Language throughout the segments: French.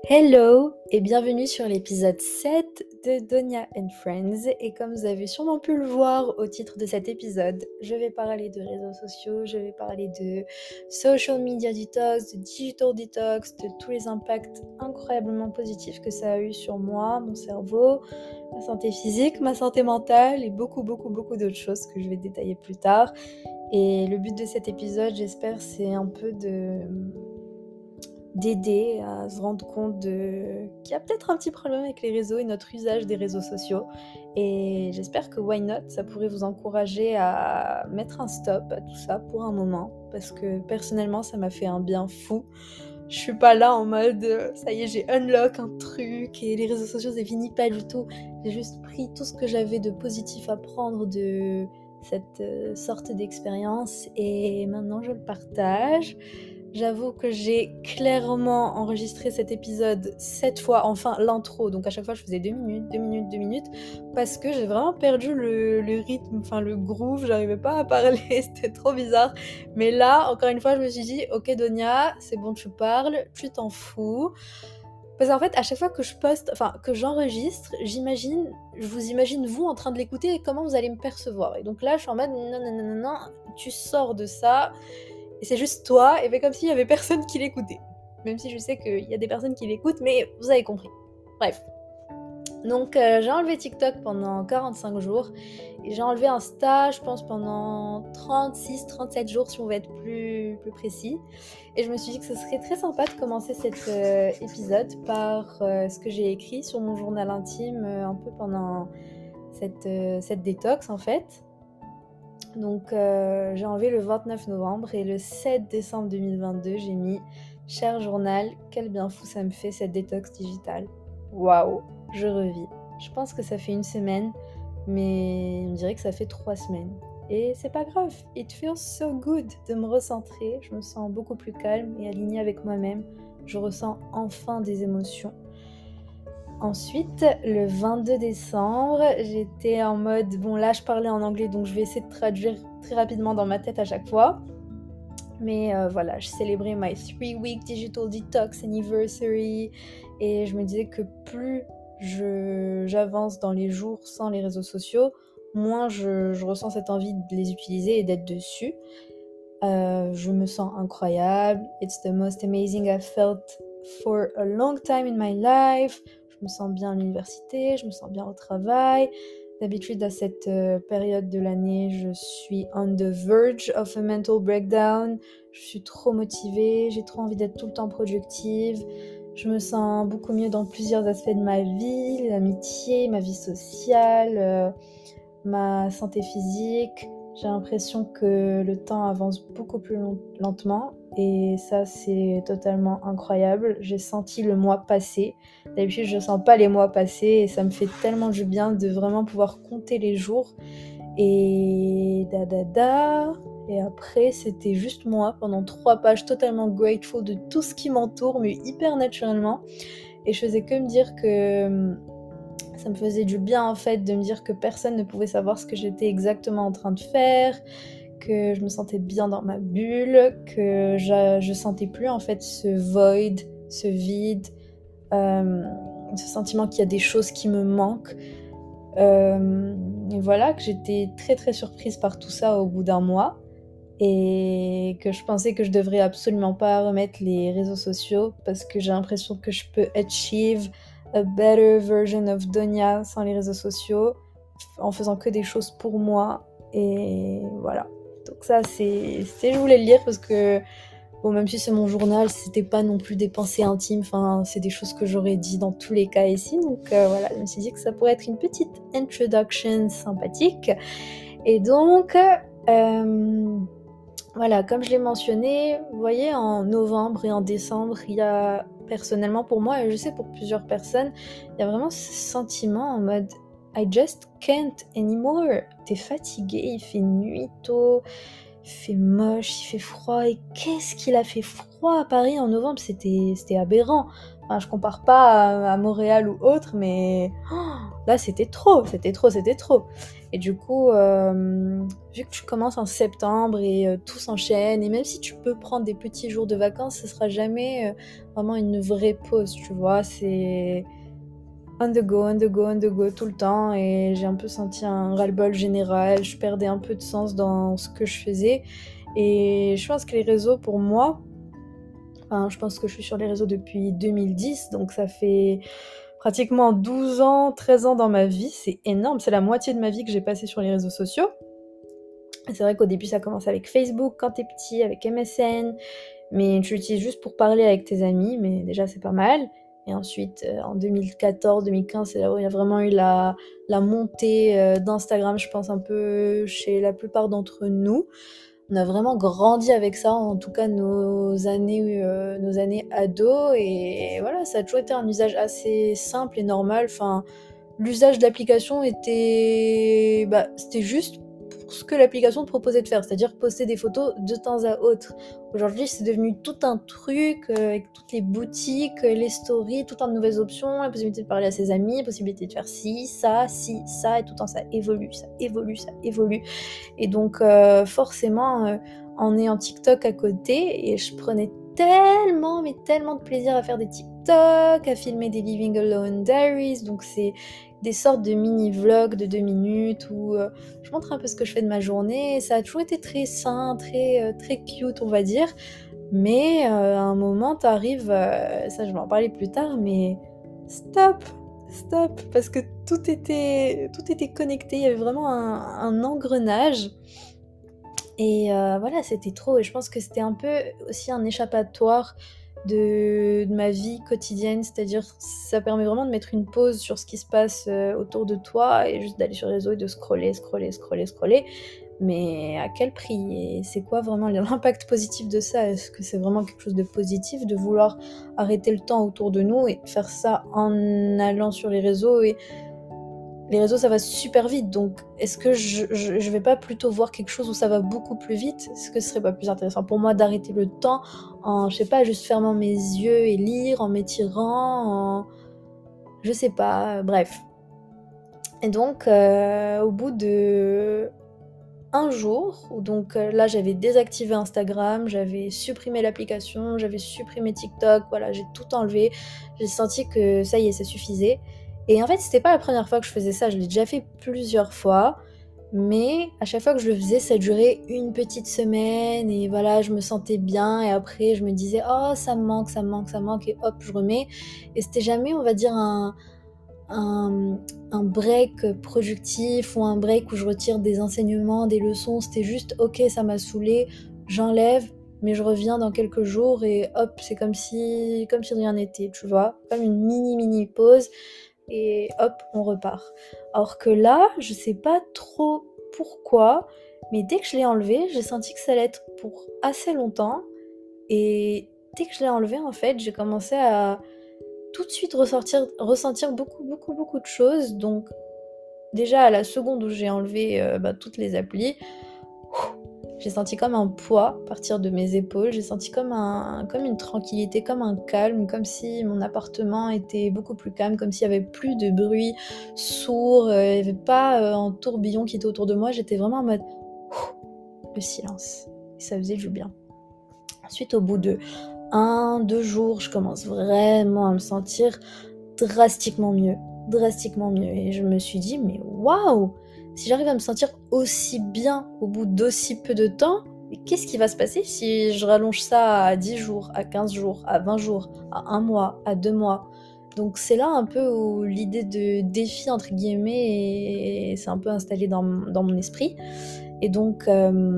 Hello et bienvenue sur l'épisode 7 de Donia and Friends. Et comme vous avez sûrement pu le voir au titre de cet épisode, je vais parler de réseaux sociaux, je vais parler de social media detox, de digital detox, de tous les impacts incroyablement positifs que ça a eu sur moi, mon cerveau, ma santé physique, ma santé mentale et beaucoup d'autres choses que je vais détailler plus tard. Et le but de cet épisode, j'espère, c'est un peu d'aider à se rendre compte qu'il y a peut-être un petit problème avec les réseaux et notre usage des réseaux sociaux. Et j'espère que Why Not, ça pourrait vous encourager à mettre un stop à tout ça pour un moment. Parce que personnellement, ça m'a fait un bien fou. Je suis pas là en mode ça y est, j'ai unlock un truc et les réseaux sociaux c'est fini, pas du tout. J'ai juste pris tout ce que j'avais de positif à prendre de cette sorte d'expérience et maintenant je le partage. J'avoue que j'ai clairement enregistré cet épisode 7 fois, enfin l'intro, donc à chaque fois je faisais 2 minutes, 2 minutes, 2 minutes, parce que j'ai vraiment perdu le rythme, enfin le groove, j'arrivais pas à parler, c'était trop bizarre. Mais là, encore une fois, je me suis dit, ok Donia, c'est bon, tu parles, tu t'en fous. Parce qu'en fait, à chaque fois que je poste, enfin que j'enregistre, je vous imagine vous en train de l'écouter et comment vous allez me percevoir. Et donc là, je suis en mode, non, non, non, non, non, tu sors de ça, et c'est juste toi, et fait comme s'il y avait personne qui l'écoutait. Même si je sais qu'il y a des personnes qui l'écoutent, mais vous avez compris. Bref. Donc j'ai enlevé TikTok pendant 45 jours et j'ai enlevé Insta, je pense, pendant 36-37 jours si on veut être plus précis. Et je me suis dit que ce serait très sympa de commencer cet épisode par ce que j'ai écrit sur mon journal intime un peu pendant cette détox en fait. Donc j'ai enlevé le 29 novembre et le 7 décembre 2022 j'ai mis « Cher journal, quel bien fou ça me fait cette détox digitale. Waouh, je revis. Je pense que ça fait une semaine, mais on dirait que ça fait 3 semaines. Et c'est pas grave, it feels so good de me recentrer, je me sens beaucoup plus calme et alignée avec moi-même, je ressens enfin des émotions. Ensuite, le 22 décembre, j'étais en mode, bon là je parlais en anglais donc je vais essayer de traduire très rapidement dans ma tête à chaque fois. Mais voilà, je célébrais my 3-week digital detox anniversary et je me disais que plus j'avance dans les jours sans les réseaux sociaux, moins je ressens cette envie de les utiliser et d'être dessus. Je me sens incroyable. It's the most amazing I've felt for a long time in my life. Je me sens bien à l'université, je me sens bien au travail. D'habitude, à cette période de l'année, je suis on the verge of a mental breakdown. Je suis trop motivée, j'ai trop envie d'être tout le temps productive. Je me sens beaucoup mieux dans plusieurs aspects de ma vie, l'amitié, ma vie sociale, ma santé physique. J'ai l'impression que le temps avance beaucoup plus lentement et ça c'est totalement incroyable. J'ai senti le mois passer. D'habitude je sens pas les mois passer et ça me fait tellement du bien de vraiment pouvoir compter les jours. Et et après c'était juste moi pendant 3 pages totalement grateful de tout ce qui m'entoure mais hyper naturellement. Et je faisais que me dire que ça me faisait du bien en fait de me dire que personne ne pouvait savoir ce que j'étais exactement en train de faire, que je me sentais bien dans ma bulle, que je sentais plus en fait ce void, ce vide, ce sentiment qu'il y a des choses qui me manquent. Et voilà, que j'étais très très surprise par tout ça au bout d'un mois et que je pensais que je devrais absolument pas remettre les réseaux sociaux parce que j'ai l'impression que je peux achieve a better version of Donia sans les réseaux sociaux en faisant que des choses pour moi et voilà. Donc ça je voulais le lire parce que bon, même si c'est mon journal, c'était pas non plus des pensées intimes, enfin c'est des choses que j'aurais dit dans tous les cas ici, donc voilà, je me suis dit que ça pourrait être une petite introduction sympathique. Et donc voilà, comme je l'ai mentionné, vous voyez, en novembre et en décembre, il y a personnellement pour moi, et je sais pour plusieurs personnes, il y a vraiment ce sentiment en mode I just can't anymore. T'es fatigué, il fait nuit tôt, il fait moche, il fait froid. Et qu'est-ce qu'il a fait froid à Paris en novembre, c'était aberrant. Enfin, je compare pas à Montréal ou autre, mais là c'était trop. Et du coup, vu que tu commences en septembre et tout s'enchaîne, et même si tu peux prendre des petits jours de vacances, ce sera jamais vraiment une vraie pause, tu vois. C'est on the go, on the go, on the go tout le temps, et j'ai un peu senti un ras-le-bol général. Je perdais un peu de sens dans ce que je faisais, et je pense que les réseaux pour moi, enfin, je pense que je suis sur les réseaux depuis 2010, donc ça fait pratiquement 12 ans, 13 ans dans ma vie. C'est énorme, c'est la moitié de ma vie que j'ai passée sur les réseaux sociaux. Et c'est vrai qu'au début ça commence avec Facebook quand t'es petit, avec MSN, mais tu l'utilises juste pour parler avec tes amis, mais déjà c'est pas mal. Et ensuite, en 2014-2015, c'est là où il y a vraiment eu la montée d'Instagram, je pense un peu chez la plupart d'entre nous. On a vraiment grandi avec ça, en tout cas nos années ados, et voilà, ça a toujours été un usage assez simple et normal. Enfin, l'usage de l'application était, c'était juste pour ce que l'application te proposait de faire, c'est-à-dire poster des photos de temps à autre. Aujourd'hui, c'est devenu tout un truc avec toutes les boutiques, les stories, tout un de nouvelles options, la possibilité de parler à ses amis, la possibilité de faire ci, ça, et tout le temps ça évolue, ça évolue, ça évolue. Et donc forcément, en ayant TikTok à côté, et je prenais tellement, mais tellement de plaisir à faire des TikTok, à filmer des Living Alone Diaries, donc c'est des sortes de mini-vlogs de 2 minutes où je montre un peu ce que je fais de ma journée. Ça a toujours été très sain, très cute, on va dire, mais à un moment, t'arrives, ça je vais en parler plus tard, mais stop, stop, parce que tout était connecté, il y avait vraiment un engrenage, et voilà, c'était trop, et je pense que c'était un peu aussi un échappatoire de ma vie quotidienne, c'est-à-dire ça permet vraiment de mettre une pause sur ce qui se passe autour de toi, et juste d'aller sur les réseaux et de scroller, scroller, scroller, scroller. Mais à quel prix? Et c'est quoi vraiment l'impact positif de ça? Est-ce que c'est vraiment quelque chose de positif de vouloir arrêter le temps autour de nous et faire ça en allant sur les réseaux? Et les réseaux, ça va super vite, donc est-ce que je vais pas plutôt voir quelque chose où ça va beaucoup plus vite? Est-ce que ce serait pas plus intéressant pour moi d'arrêter le temps en, je sais pas, juste fermant mes yeux et lire, en m'étirant, en... je sais pas, bref. Et donc, au bout de un jour, où donc là j'avais désactivé Instagram, j'avais supprimé l'application, j'avais supprimé TikTok, voilà, j'ai tout enlevé, j'ai senti que ça y est, ça suffisait. Et en fait, c'était pas la première fois que je faisais ça, je l'ai déjà fait plusieurs fois, mais à chaque fois que je le faisais, ça durait une petite semaine, et voilà, je me sentais bien, et après je me disais, oh, ça me manque, ça me manque, ça me manque, et hop, je remets. Et c'était jamais, on va dire, un, un break productif ou un break où je retire des enseignements, des leçons. C'était juste, ok, ça m'a saoulé, j'enlève, mais je reviens dans quelques jours, et hop, c'est comme si rien n'était, tu vois, comme une mini pause, et hop, on repart. Alors que là, je sais pas trop pourquoi, mais dès que je l'ai enlevé, j'ai senti que ça allait être pour assez longtemps, et dès que je l'ai enlevé, en fait, j'ai commencé à tout de suite ressentir beaucoup, beaucoup, beaucoup de choses. Donc déjà à la seconde où j'ai enlevé toutes les applis, j'ai senti comme un poids partir de mes épaules, j'ai senti comme une tranquillité, comme un calme, comme si mon appartement était beaucoup plus calme, comme s'il n'y avait plus de bruit sourd, il n'y avait pas un tourbillon qui était autour de moi, j'étais vraiment en mode le silence, et ça faisait du bien. Ensuite, au bout de 1-2 jours, je commence vraiment à me sentir drastiquement mieux, et je me suis dit, mais waouh, si j'arrive à me sentir aussi bien au bout d'aussi peu de temps, mais qu'est-ce qui va se passer si je rallonge ça à 10 jours, à 15 jours, à 20 jours, à 1 mois, à 2 mois? Donc c'est là un peu où l'idée de défi entre guillemets s'est un peu installée dans mon esprit, et donc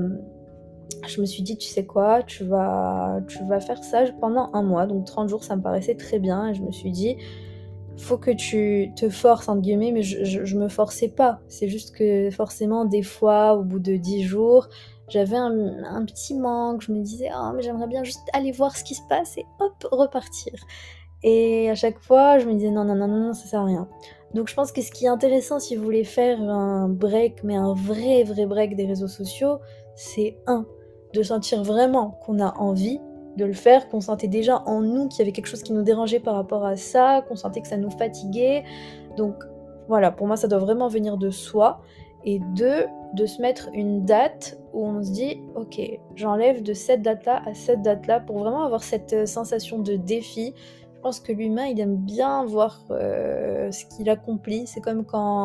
je me suis dit, tu sais quoi, tu vas faire ça pendant 1 mois, donc 30 jours, ça me paraissait très bien, et je me suis dit, faut que tu te forces entre guillemets, mais je me forçais pas. C'est juste que forcément, des fois, au bout de 10 jours, j'avais un petit manque. Je me disais, oh, mais j'aimerais bien juste aller voir ce qui se passe, et hop, repartir. Et à chaque fois, je me disais, non, non, non, non, non, ça sert à rien. Donc je pense que ce qui est intéressant, si vous voulez faire un break, mais un vrai, vrai break des réseaux sociaux, c'est de sentir vraiment qu'on a envie de le faire, qu'on sentait déjà en nous qu'il y avait quelque chose qui nous dérangeait par rapport à ça, qu'on sentait que ça nous fatiguait. Donc voilà, pour moi, ça doit vraiment venir de soi. et 2, de se mettre une date où on se dit: «OK, j'enlève de cette date-là à cette date-là», pour vraiment avoir cette, sensation de défi. Je pense que l'humain, il aime bien voir, ce qu'il accomplit. C'est comme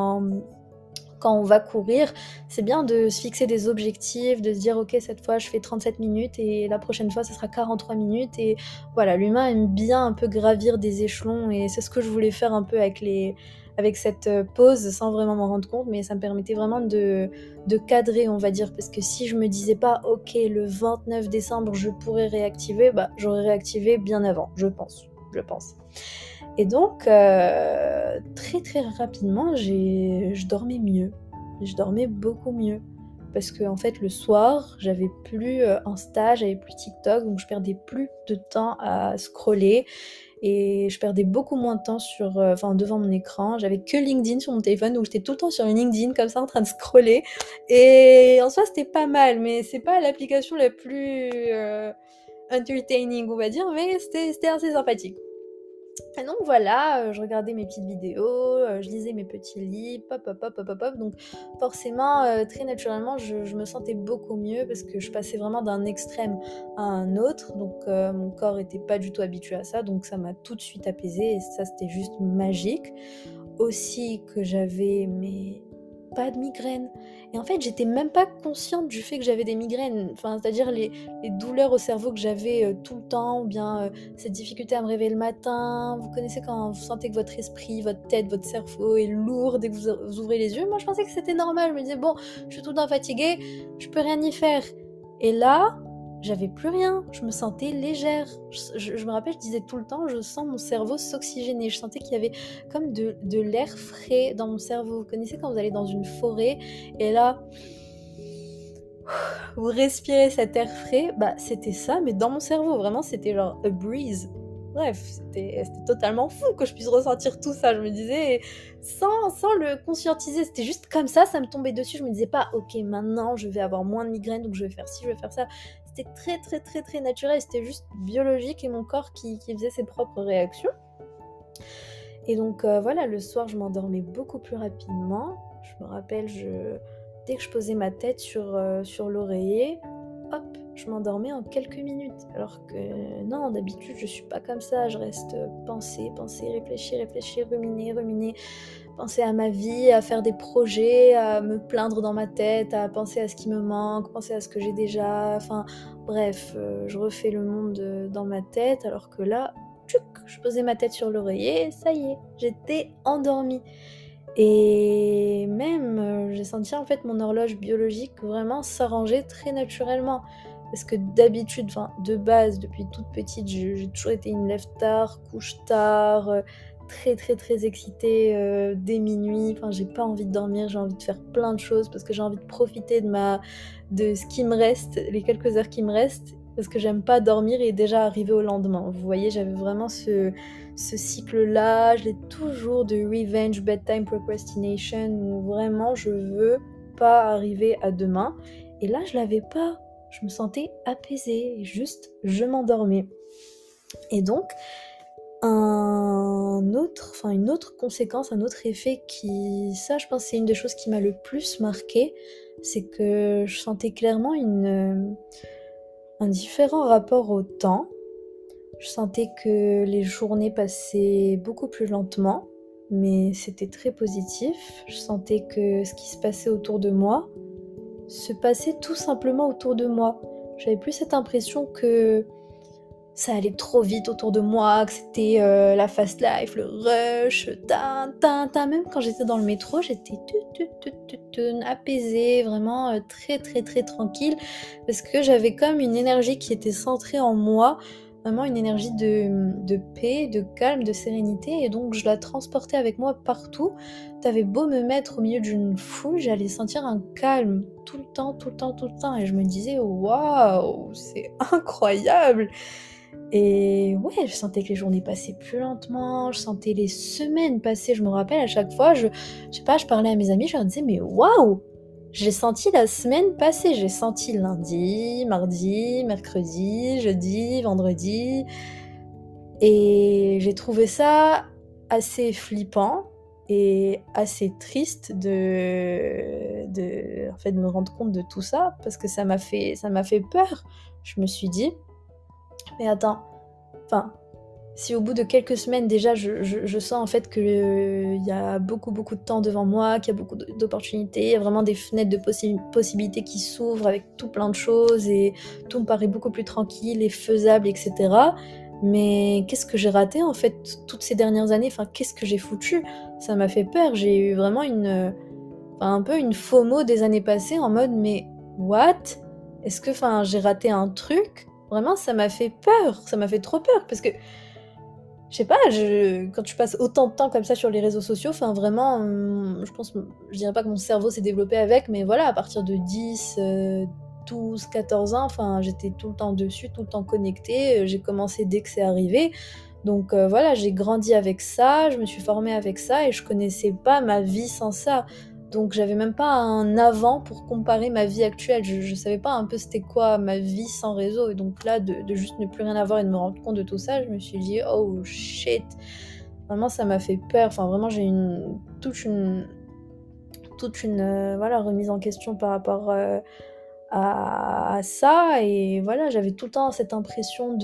quand on va courir, c'est bien de se fixer des objectifs, de se dire: «OK, cette fois je fais 37 minutes et la prochaine fois ce sera 43 minutes», et voilà, l'humain aime bien un peu gravir des échelons, et c'est ce que je voulais faire un peu avec cette, pause sans vraiment m'en rendre compte, mais ça me permettait vraiment de cadrer, on va dire. Parce que si je me disais pas: «OK, le 29 décembre je pourrais réactiver», bah, j'aurais réactivé bien avant, je pense. Et donc, très, très rapidement, je dormais mieux. Je dormais beaucoup mieux. Parce qu'en fait, le soir, j'avais plus, Insta, j'avais plus TikTok, donc je perdais plus de temps à scroller et je perdais beaucoup moins de temps devant mon écran. J'avais que LinkedIn sur mon téléphone, donc j'étais tout le temps sur LinkedIn comme ça en train de scroller, et en soi, c'était pas mal, mais c'est pas l'application la plus, entertaining, on va dire, mais c'était assez sympathique. Et donc voilà, je regardais mes petites vidéos, je lisais mes petits livres, hop, hop, hop, hop, hop, hop, donc forcément, très naturellement, je me sentais beaucoup mieux parce que je passais vraiment d'un extrême à un autre, donc mon corps était pas du tout habitué à ça, donc ça m'a tout de suite apaisée et ça, c'était juste magique. Aussi que j'avais mais pas de migraine, et en fait, j'étais même pas consciente du fait que j'avais des migraines, enfin, c'est-à-dire les douleurs au cerveau que j'avais, tout le temps, ou bien, cette difficulté à me réveiller le matin. Vous connaissez quand vous sentez que votre esprit, votre tête, votre cerveau est lourd dès que vous ouvrez les yeux? Moi, je pensais que c'était normal, je me disais: «Bon, je suis tout le temps fatiguée, je peux rien y faire», et là, j'avais plus rien, je me sentais légère. Je me rappelle, je disais tout le temps: «Je sens mon cerveau s'oxygéner». Je sentais qu'il y avait comme de l'air frais dans mon cerveau. Vous connaissez quand vous allez dans une forêt et là, vous respirez cet air frais? Bah, c'était ça, mais dans mon cerveau. Vraiment, c'était genre a breeze. Bref, c'était totalement fou que je puisse ressentir tout ça. Je me disais, sans le conscientiser, c'était juste comme ça me tombait dessus. Je me disais pas: «OK, maintenant je vais avoir moins de migraines, donc je vais faire ci, je vais faire ça». C'était très, très, très, très naturel. C'était juste biologique et mon corps qui faisait ses propres réactions. Et donc, voilà, le soir, je m'endormais beaucoup plus rapidement. Je me rappelle, dès que je posais ma tête sur l'oreiller, hop, je m'endormais en quelques minutes. Alors que non, d'habitude, je suis pas comme ça. Je reste, penser, réfléchir, ruminer, penser à ma vie, à faire des projets, à me plaindre dans ma tête, à penser à ce qui me manque, penser à ce que j'ai déjà, enfin bref, je refais le monde, dans ma tête, alors que là, tchouc, je posais ma tête sur l'oreiller et ça y est, j'étais endormie. Et même, j'ai senti en fait mon horloge biologique vraiment s'arranger très naturellement. Parce que d'habitude, enfin de base, depuis toute petite, j'ai toujours été une lève tard, couche tard, très, très, très excitée, dès minuit. Enfin, j'ai pas envie de dormir, j'ai envie de faire plein de choses parce que j'ai envie de profiter de ce qui me reste, les quelques heures qui me restent, parce que j'aime pas dormir et déjà arriver au lendemain. Vous voyez, j'avais vraiment ce cycle-là, je l'ai toujours, de revenge bedtime procrastination, où vraiment je veux pas arriver à demain. Et là, je l'avais pas. Je me sentais apaisée, et juste je m'endormais. Et donc, une autre conséquence, un autre effet ça je pense c'est une des choses qui m'a le plus marquée, c'est que je sentais clairement un différent rapport au temps. Je sentais que les journées passaient beaucoup plus lentement, mais c'était très positif. Je sentais que ce qui se passait autour de moi se passait tout simplement autour de moi. J'avais plus cette impression que ça allait trop vite autour de moi, que c'était, la fast life, le rush, tin, tin, tin. Même quand j'étais dans le métro, j'étais apaisée, vraiment, très, très, très tranquille, parce que j'avais comme une énergie qui était centrée en moi, vraiment une énergie de paix, de calme, de sérénité, et donc je la transportais avec moi partout. Tu beau me mettre au milieu d'une foule, j'allais sentir un calme tout le temps, tout le temps, tout le temps, et je me disais: «Waouh, c'est incroyable!» Et ouais, je sentais que les journées passaient plus lentement, je sentais les semaines passer. Je me rappelle à chaque fois, je sais pas, je parlais à mes amis, je leur disais: «Mais waouh! J'ai senti la semaine passer, j'ai senti lundi, mardi, mercredi, jeudi, vendredi», et j'ai trouvé ça assez flippant, et assez triste en fait, de me rendre compte de tout ça parce que ça m'a fait peur. Je me suis dit: «Mais attends, enfin, si au bout de quelques semaines déjà je sens en fait qu'il y a beaucoup, beaucoup de temps devant moi, qu'il y a beaucoup d'opportunités, il y a vraiment des fenêtres de possibilités qui s'ouvrent avec tout plein de choses et tout me paraît beaucoup plus tranquille et faisable et cetera. Mais qu'est-ce que j'ai raté en fait toutes ces dernières années? Enfin, qu'est-ce que j'ai foutu?» Ça m'a fait peur, j'ai eu vraiment enfin un peu une FOMO des années passées en mode: «Mais what? Est-ce que enfin j'ai raté un truc?» Vraiment ça m'a fait peur, ça m'a fait trop peur parce que je sais pas, quand tu passes autant de temps comme ça sur les réseaux sociaux, enfin vraiment, je pense, je dirais pas que mon cerveau s'est développé avec, mais voilà, à partir de 10, 12, 14 ans, enfin, j'étais tout le temps dessus, tout le temps connectée, j'ai commencé dès que c'est arrivé. Donc voilà, j'ai grandi avec ça, je me suis formée avec ça et je connaissais pas ma vie sans ça. Donc j'avais même pas un avant pour comparer ma vie actuelle. Je savais pas un peu c'était quoi ma vie sans réseau et donc là de juste ne plus rien avoir et de me rendre compte de tout ça, je me suis dit: «Oh shit!» Vraiment ça m'a fait peur, enfin vraiment j'ai une voilà remise en question par rapport, à ça et voilà, j'avais tout le temps cette impression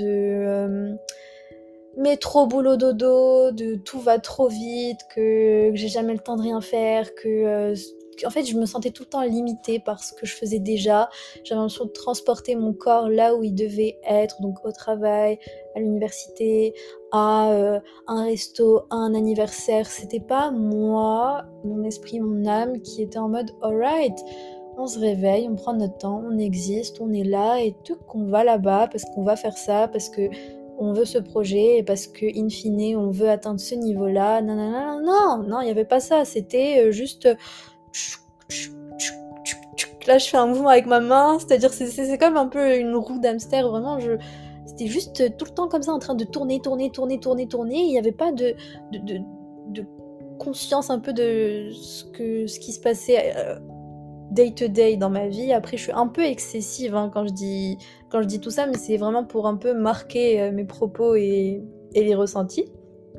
métro boulot dodo, de tout va trop vite, que j'ai jamais le temps de rien faire, en fait, je me sentais tout le temps limitée par ce que je faisais déjà. J'avais l'impression de transporter mon corps là où il devait être, donc au travail, à l'université, à un resto, à un anniversaire. C'était pas moi, mon esprit, mon âme qui était en mode: «Alright, on se réveille, on prend notre temps, on existe, on est là et tout qu'on va là-bas parce qu'on va faire ça, parce que on veut ce projet et parce que in fine on veut atteindre ce niveau-là, nanana». Non, non, il y avait pas ça, c'était, juste, tchouk, tchouk, tchouk, tchouk, tchouk. Là, je fais un mouvement avec ma main, c'est-à-dire c'est comme un peu une roue d'hamster, vraiment c'était juste tout le temps comme ça en train de tourner, tourner, tourner, tourner, tourner. Il y avait pas de de de conscience un peu de ce qui se passait, day to day dans ma vie. Après, je suis un peu excessive, hein, quand je dis tout ça, mais c'est vraiment pour un peu marquer, mes propos et les ressentis.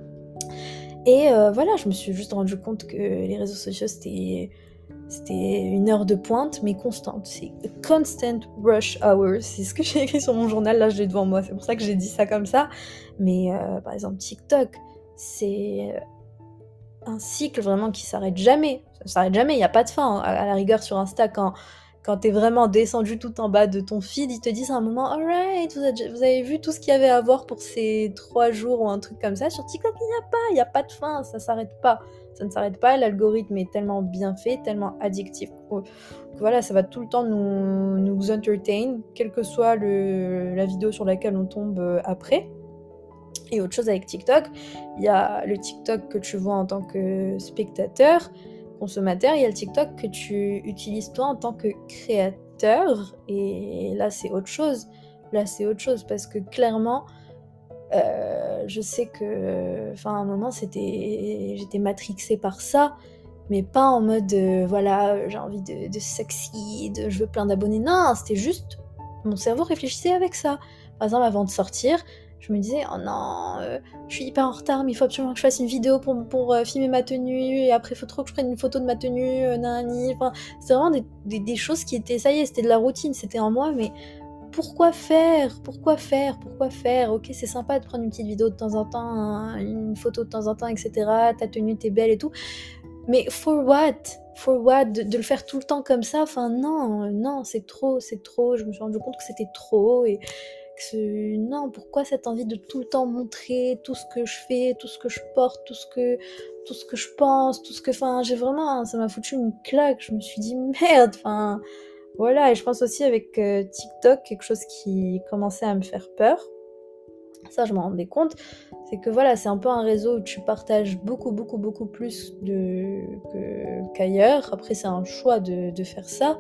Et voilà, je me suis juste rendu compte que les réseaux sociaux, c'était une heure de pointe, mais constante. C'est a constant rush hour. C'est ce que j'ai écrit sur mon journal, là, je l'ai devant moi. C'est pour ça que j'ai dit ça comme ça. Mais par exemple, TikTok, c'est un cycle vraiment qui s'arrête jamais. Ça s'arrête jamais, il y a pas de fin, hein. À la rigueur sur Insta quand tu es vraiment descendu tout en bas de ton feed, ils te disent à un moment: «Alright, vous avez vu tout ce qu'il y avait à voir pour ces 3 jours» ou un truc comme ça. Sur TikTok, il y a pas de fin, ça s'arrête pas. Ça ne s'arrête pas, l'algorithme est tellement bien fait, tellement addictif que voilà, ça va tout le temps nous entertain, quelle que soit la vidéo sur laquelle on tombe, après. Et autre chose avec TikTok, il y a le TikTok que tu vois en tant que spectateur, consommateur, il y a le TikTok que tu utilises toi en tant que créateur et là c'est autre chose. Là c'est autre chose parce que clairement, je sais que enfin à un moment j'étais matrixée par ça, mais pas en mode, voilà, j'ai envie de succeed, je veux plein d'abonnés. Non, c'était juste mon cerveau réfléchissait avec ça. Par exemple, avant de sortir, je me disais: «Oh non, je suis hyper en retard, mais il faut absolument que je fasse une vidéo pour filmer ma tenue et après il faut trop que je prenne une photo de ma tenue, nanani». Enfin, c'était vraiment des choses qui étaient ça y est, c'était de la routine, c'était en moi, mais pourquoi faire? Pourquoi faire? Pourquoi faire? OK, c'est sympa de prendre une petite vidéo de temps en temps, une photo de temps en temps et cetera, ta tenue, tu belle et tout, mais for what? For what? De le faire tout le temps comme ça, enfin non, non, c'est trop, c'est trop. Je me suis rendu compte que c'était trop et que non, pourquoi cette envie de tout le temps montrer tout ce que je fais, tout ce que je porte, tout ce que je pense, tout ce que enfin, j'ai vraiment ça m'a foutu une claque. Je me suis dit: «Merde!» enfin, voilà et je pense aussi avec, TikTok, quelque chose qui commençait à me faire peur, ça je m'en rendais compte, c'est que voilà, c'est un peu un réseau où tu partages beaucoup, beaucoup, beaucoup plus qu'ailleurs. Après c'est un choix de faire ça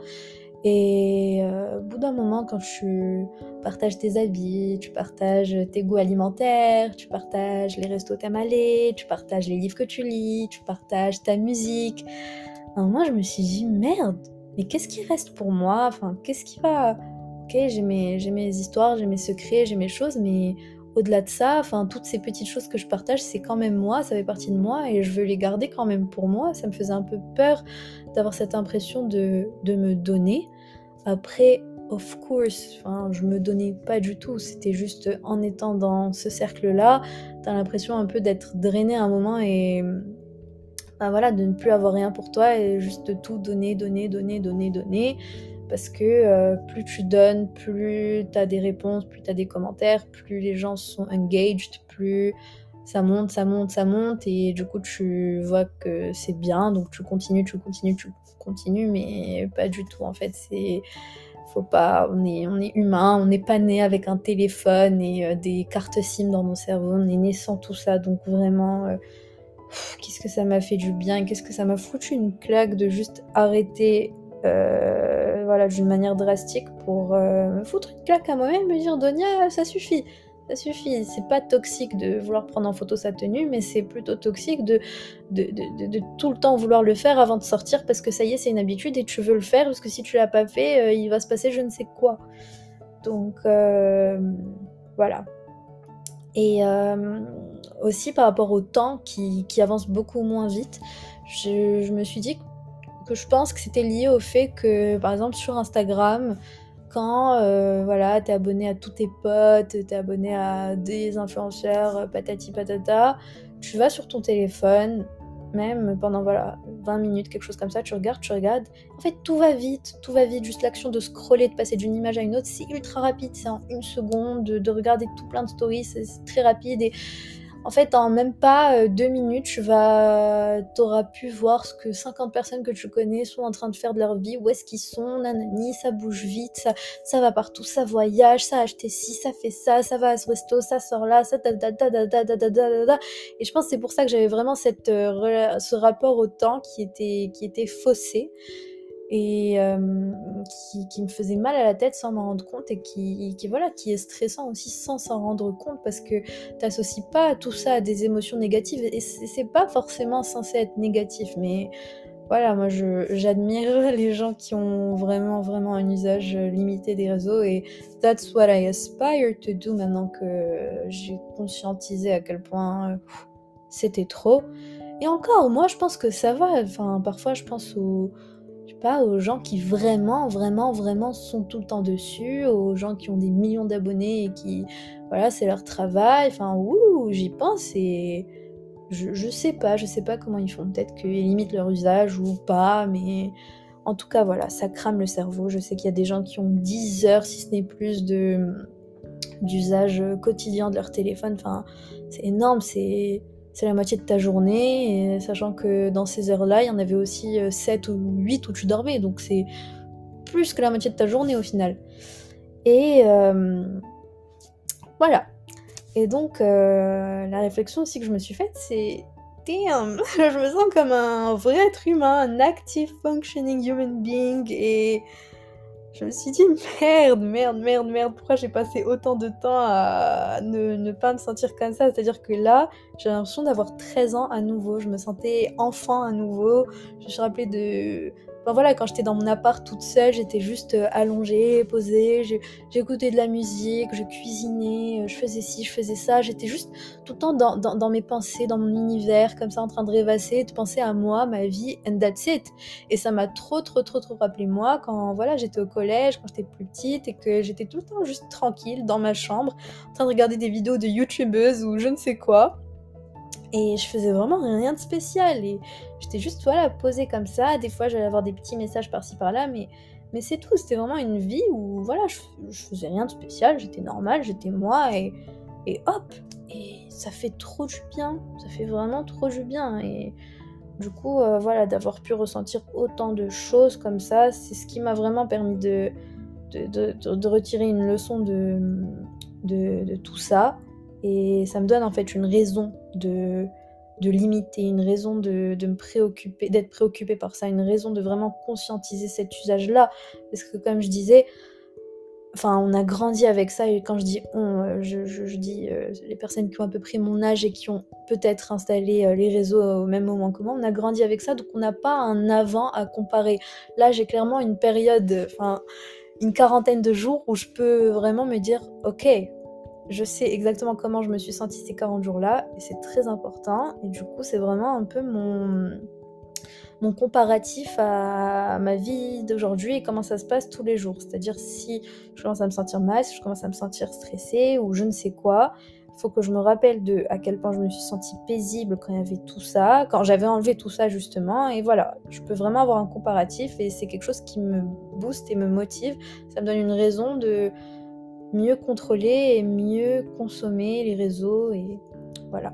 et au bout d'un moment quand tu partages tes habits, tu partages tes goûts alimentaires, tu partages les restos où tu aimes aller, tu partages les livres que tu lis, tu partages ta musique. À un moment je me suis dit: «Merde, mais qu'est-ce qui reste pour moi? Enfin, qu'est-ce qui va OK, j'ai mes histoires, j'ai mes secrets, j'ai mes choses, mais au-delà de ça, enfin, toutes ces petites choses que je partage, c'est quand même moi, ça fait partie de moi et je veux les garder quand même pour moi. Ça me faisait un peu peur d'avoir cette impression de me donner. Après, of course, enfin, je me donnais pas du tout, c'était juste en étant dans ce cercle-là, tu l'impression un peu d'être drainé à un moment et bah, voilà, de ne plus avoir rien pour toi et juste de tout donner, donner, donner, donner, donner. Parce que plus tu donnes, plus tu as des réponses, plus tu as des commentaires, plus les gens sont engaged, plus ça monte, ça monte, ça monte et du coup tu vois que c'est bien, donc tu continues, tu continues, tu continues, mais pas du tout en fait, faut pas, on est humain, on n'est pas né avec un téléphone et des cartes SIM dans nos cerveaux, on est né sans tout ça, donc vraiment qu'est-ce que ça m'a fait du bien, qu'est-ce que ça m'a foutu une claque de juste arrêter voilà, d'une manière drastique pour me foutre une claque à moi-même, me dire Donia, ça suffit. Ça suffit, c'est pas toxique de vouloir prendre en photo sa tenue, mais c'est plutôt toxique de tout le temps vouloir le faire avant de sortir parce que ça y est, c'est une habitude et tu veux le faire parce que si tu l'as pas fait, il va se passer je ne sais quoi. Donc voilà. Et aussi par rapport au temps qui avance beaucoup moins vite, je me suis dit que je pense que c'était lié au fait que, par exemple, sur Instagram, quand voilà, t'es abonné à tous tes potes, t'es abonné à des influenceurs, patati patata, tu vas sur ton téléphone, même pendant voilà 20 minutes, quelque chose comme ça, tu regardes. En fait, tout va vite, juste l'action de scroller, de passer d'une image à une autre, c'est ultra rapide, c'est en une seconde, de regarder tout plein de stories, c'est très rapide et en fait, en même pas 2 minutes, t'auras pu voir ce que 50 personnes que tu connais sont en train de faire de leur vie, où est-ce qu'ils sont, nanani, ça bouge vite, ça va partout, ça voyage, ça a acheté ci, ça fait ça va à ce resto, ça sort là, ça ta ta ta ta ta ta ta ta ta. Et je pense que c'est pour ça que j'avais vraiment ce rapport au temps qui était faussé et qui me faisait mal à la tête sans m'en rendre compte et voilà, qui est stressant aussi sans s'en rendre compte parce que t'associes pas tout ça à des émotions négatives et c'est pas forcément censé être négatif, mais voilà, moi j'admire les gens qui ont vraiment vraiment un usage limité des réseaux et that's what I aspire to do maintenant que j'ai conscientisé à quel point c'était trop. Et encore, moi je pense que ça va, enfin parfois je pense je sais pas, aux gens qui vraiment, vraiment, vraiment sont tout le temps dessus, aux gens qui ont des millions d'abonnés et qui, voilà, c'est leur travail. Enfin, ouh, j'y pense et je sais pas comment ils font. Peut-être qu'ils limitent leur usage ou pas, mais en tout cas, voilà, ça crame le cerveau. Je sais qu'il y a des gens qui ont 10 heures, si ce n'est plus, d'usage quotidien de leur téléphone. Enfin, c'est énorme, c'est la moitié de ta journée, et sachant que dans ces heures-là, il y en avait aussi 7 ou 8 où tu dormais, donc c'est plus que la moitié de ta journée au final. Et voilà. Et donc, la réflexion aussi que je me suis faite, c'est damn, je me sens comme un vrai être humain, un active functioning human being, et je me suis dit merde, pourquoi j'ai passé autant de temps à ne pas me sentir comme ça. C'est-à-dire que là, j'ai l'impression d'avoir 13 ans à nouveau. Je me sentais enfant à nouveau. Je me suis rappelée de... Enfin voilà, quand j'étais dans mon appart toute seule, j'étais juste allongée, posée, j'écoutais de la musique, je cuisinais, je faisais ci, je faisais ça. J'étais juste tout le temps dans mes pensées, dans mon univers, comme ça en train de rêvasser, de penser à moi, ma vie, and that's it. Et ça m'a trop rappelé moi quand voilà, j'étais au collège, quand j'étais plus petite et que j'étais tout le temps juste tranquille dans ma chambre en train de regarder des vidéos de youtubeuses ou je ne sais quoi. Et je faisais vraiment rien de spécial et j'étais juste voilà, posée comme ça. Des fois j'allais avoir des petits messages par-ci par-là, mais c'est tout. C'était vraiment une vie où voilà, je faisais rien de spécial, j'étais normale, j'étais moi et hop. Et ça fait trop du bien, ça fait vraiment trop du bien. Et du coup, voilà, d'avoir pu ressentir autant de choses comme ça, c'est ce qui m'a vraiment permis de retirer une leçon de tout ça. Et ça me donne en fait une raison de limiter, une raison de me préoccuper, d'être préoccupée par ça, une raison de vraiment conscientiser cet usage-là. Parce que comme je disais, enfin, on a grandi avec ça, et quand je dis on, je dis les personnes qui ont à peu près mon âge et qui ont peut-être installé les réseaux au même moment que moi, on a grandi avec ça, donc on n'a pas un avant à comparer. Là, j'ai clairement une période, enfin, une quarantaine de jours où je peux vraiment me dire, ok, je sais exactement comment je me suis sentie ces 40 jours-là et c'est très important et du coup, c'est vraiment un peu mon comparatif à ma vie d'aujourd'hui et comment ça se passe tous les jours. C'est-à-dire si je commence à me sentir mal, si je commence à me sentir stressée ou je ne sais quoi, il faut que je me rappelle de à quel point je me suis sentie paisible quand il y avait tout ça, quand j'avais enlevé tout ça justement et voilà, je peux vraiment avoir un comparatif et c'est quelque chose qui me booste et me motive. Ça me donne une raison de mieux contrôler et mieux consommer les réseaux et voilà.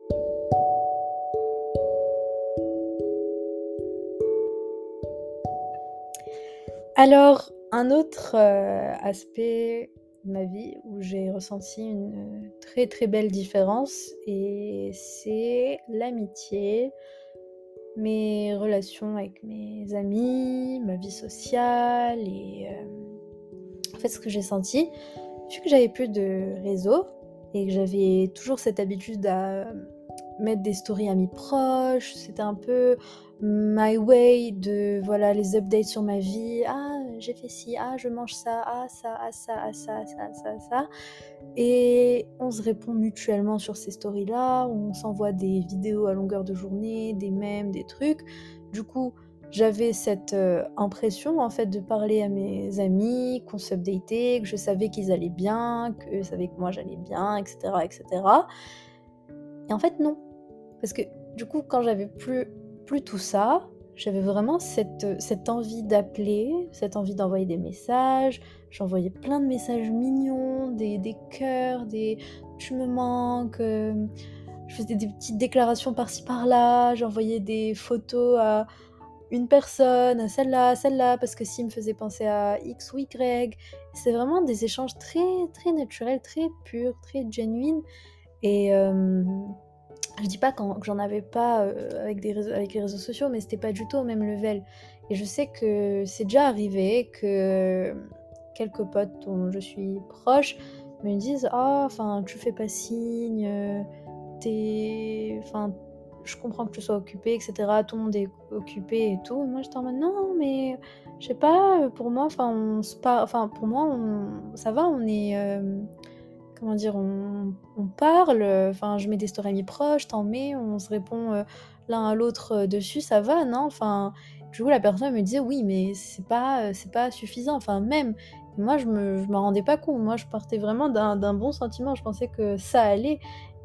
Alors, un autre, aspect de ma vie où j'ai ressenti une, très, très belle différence et c'est l'amitié, mes relations avec mes amis, ma vie sociale et en fait, ce que j'ai senti, vu que j'avais plus de réseau et que j'avais toujours cette habitude à mettre des stories amis proches, c'était un peu my way de voilà les updates sur ma vie. Ah, j'ai fait ci, ah, je mange ça, ah, ça, ah, ça, ah, ça, ça, ça, ça. Et on se répond mutuellement sur ces stories-là, on s'envoie des vidéos à longueur de journée, des mèmes, des trucs. Du coup, j'avais cette impression en fait de parler à mes amis, qu'on s'updatait, que je savais qu'ils allaient bien, qu'eux savaient que moi j'allais bien, etc., etc. Et cetera. Et en fait non, parce que du coup quand j'avais plus tout ça, j'avais vraiment cette envie d'appeler, cette envie d'envoyer des messages. J'envoyais plein de messages mignons, des cœurs, des «tu me manques», je faisais des petites déclarations par-ci par-là, j'envoyais des photos à une personne, à celle-là, parce que ci me faisait penser à X ou Y. C'est vraiment des échanges très, très naturels, très purs, très genuine et je dis pas que j'en avais pas, avec les réseaux sociaux, mais c'était pas du tout au même level et je sais que c'est déjà arrivé que quelques potes dont je suis proche me disent: «Ah, enfin, tu fais pas signe, enfin, je comprends que tu sois occupée et cetera, tout le monde est occupé et tout». Et moi, j'étais en mode: «Non, mais je sais pas, pour moi, enfin, enfin, pour moi, ça va, on est, comment dire? On parle, enfin, je mets des stories amis proches, tu mets, on se répond, l'un à l'autre, dessus, ça va, non?» Enfin, du coup, la personne me disait: «Oui, mais c'est pas suffisant». Enfin, même, moi, je m'en rendais pas compte. Moi, je partais vraiment d'un bon sentiment. Je pensais que ça allait et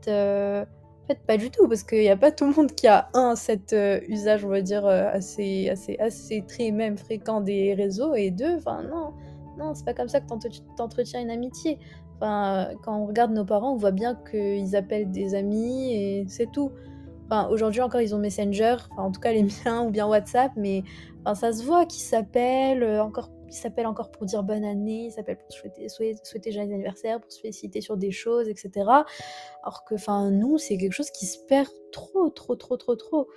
en fait, pas du tout, parce qu'il y a pas tout le monde qui a, cet, usage, on va dire, assez très même fréquent des réseaux et 2, enfin, non, non, c'est pas comme ça que tu une amitié. Enfin, quand on regarde nos parents, on voit bien qu'ils appellent des amis et c'est tout. Enfin, aujourd'hui encore, ils ont Messenger, enfin, en tout cas les miens ou bien WhatsApp, mais enfin, ça se voit qu'ils s'appellent, ils s'appellent encore pour dire bonne année, ils s'appellent pour souhaiter joyeux anniversaire, pour se féliciter sur des choses, et cetera. Alors que, enfin, nous, c'est quelque chose qui se perd trop, trop, trop, trop, trop.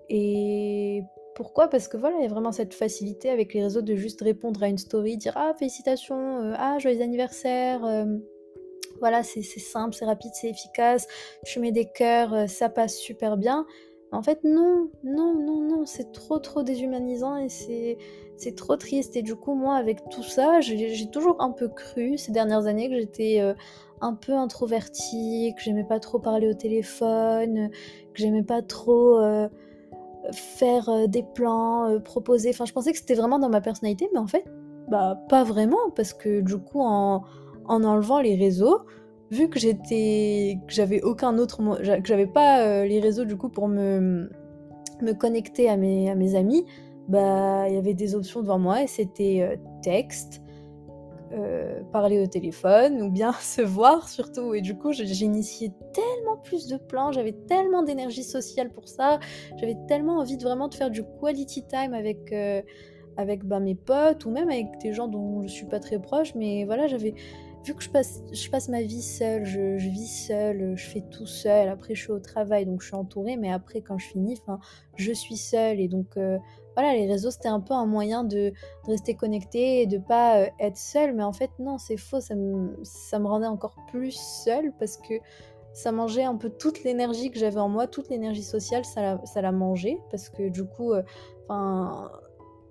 Et pourquoi? Parce que voilà, il y a vraiment cette facilité avec les réseaux de juste répondre à une story, dire: «Ah félicitations, ah joyeux anniversaire», voilà, c'est simple, c'est rapide, c'est efficace, tu mets des cœurs, ça passe super bien. En fait non, non, non, non, c'est trop, trop déshumanisant et c'est trop triste et du coup, moi, avec tout ça, j'ai toujours un peu cru ces dernières années que j'étais, un peu introvertie, que j'aimais pas trop parler au téléphone, que j'aimais pas trop, faire, des plans, proposer, enfin, je pensais que c'était vraiment dans ma personnalité, mais en fait, bah, pas vraiment parce que du coup, en enlevant les réseaux, vu que j'avais aucun autre que j'avais pas, les réseaux du coup pour me connecter à mes amis, bah, il y avait des options devant moi et c'était, texte, parler au téléphone ou bien se voir surtout et du coup, j'ai initié tellement plus de plans, j'avais tellement d'énergie sociale pour ça, j'avais tellement envie de vraiment de faire du quality time avec, bah, mes potes ou même avec des gens dont je suis pas très proche, mais voilà, j'avais vu que je passe ma vie seule, je vis seule, je fais tout seule. Après, je suis au travail, donc je suis entourée, mais après, quand je finis, enfin, je suis seule et donc voilà, les réseaux, c'était un peu un moyen de rester connectée et de pas, être seule, mais en fait, non, c'est faux, ça me rendait encore plus seule parce que ça mangeait un peu toute l'énergie que j'avais en moi, toute l'énergie sociale, ça l'a mangé parce que du coup, enfin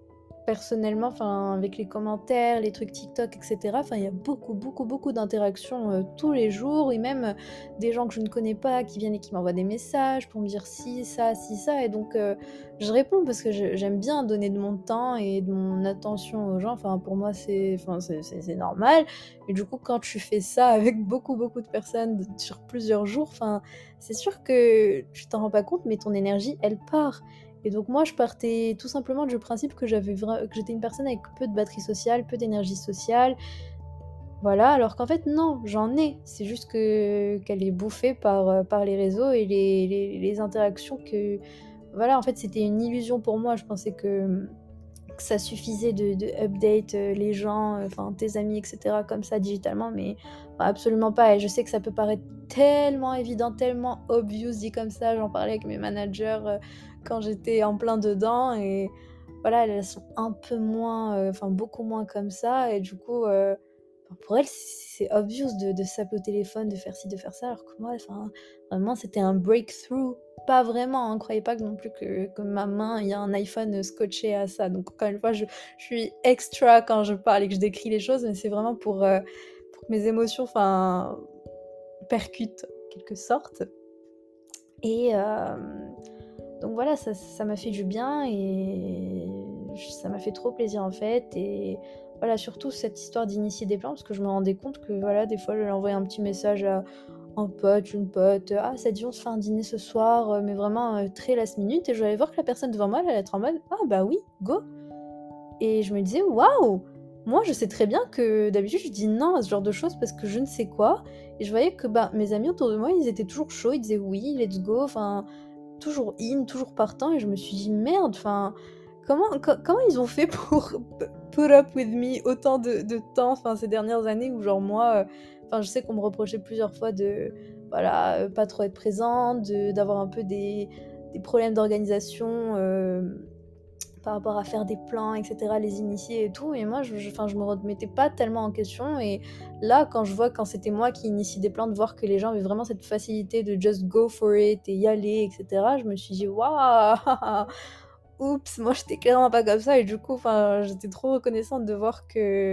personnellement, enfin, avec les commentaires, les trucs TikTok, et cetera, enfin, il y a beaucoup, beaucoup, beaucoup d'interactions, tous les jours et même, des gens que je ne connais pas qui viennent et qui m'envoient des messages pour me dire ci, ça et donc je réponds parce que j'aime bien donner de mon temps et de mon attention aux gens. Enfin, pour moi, c'est normal et du coup, quand tu fais ça avec beaucoup, beaucoup de personnes sur plusieurs jours, enfin, c'est sûr que tu t'en rends pas compte, mais ton énergie, elle part. Et donc moi, je partais tout simplement du principe que que j'étais une personne avec peu de batterie sociale, peu d'énergie sociale, voilà, alors qu'en fait non, j'en ai. C'est juste qu'elle est bouffée par les réseaux et les interactions que voilà, en fait, c'était une illusion pour moi. Je pensais que ça suffisait de update, les gens, enfin tes amis et cetera comme ça digitalement, mais enfin, absolument pas et je sais que ça peut paraître tellement évident, tellement obvious dit comme ça. J'en parlais avec mes managers, quand j'étais en plein dedans et voilà, elles sont un peu moins, enfin beaucoup moins comme ça et du coup, enfin pour elles, c'est obvious de se taper au téléphone, de faire ci, de faire ça, alors que moi, enfin, vraiment c'était un breakthrough. Pas vraiment, hein, croyez pas que non plus que ma main, il y a un iPhone, scotché à ça. Donc encore une fois, je suis extra quand je parle et que je décris les choses, mais c'est vraiment pour que mes émotions, enfin, percutent en quelque sorte et donc voilà, ça m'a fait du bien et ça m'a fait trop plaisir en fait et voilà, surtout cette histoire d'initier des plans parce que je me rendais compte que voilà, des fois, j'allais envoyer un petit message à un pote, une pote, «Ah ça te dit on se fait un dîner ce soir?» mais vraiment, très last minute et je vais aller voir que la personne devant moi, elle allait être en mode: «Ah bah oui, go!» et je me disais: «Waouh!» Moi, je sais très bien que d'habitude, je dis non à ce genre de choses parce que je ne sais quoi et je voyais que, bah, mes amis autour de moi, ils étaient toujours chauds, ils disaient: «Oui, let's go», enfin, toujours in, toujours partant et je me suis dit: «Merde, enfin, comment ils ont fait pour put up with me autant de temps, enfin, ces dernières années où genre moi, enfin, je sais qu'on me reprochait plusieurs fois de, voilà, pas trop être présente, d'avoir un peu des problèmes d'organisation, par rapport à faire des plans et cetera, les initier et tout et moi enfin, je me remettais pas tellement en question et là, quand je vois quand c'était moi qui initie des plans, de voir que les gens avaient vraiment cette facilité de just go for it et y aller et cetera, je me suis dit: «Waouh! Oups, moi j'étais clairement pas comme ça» et du coup, enfin, j'étais trop reconnaissante de voir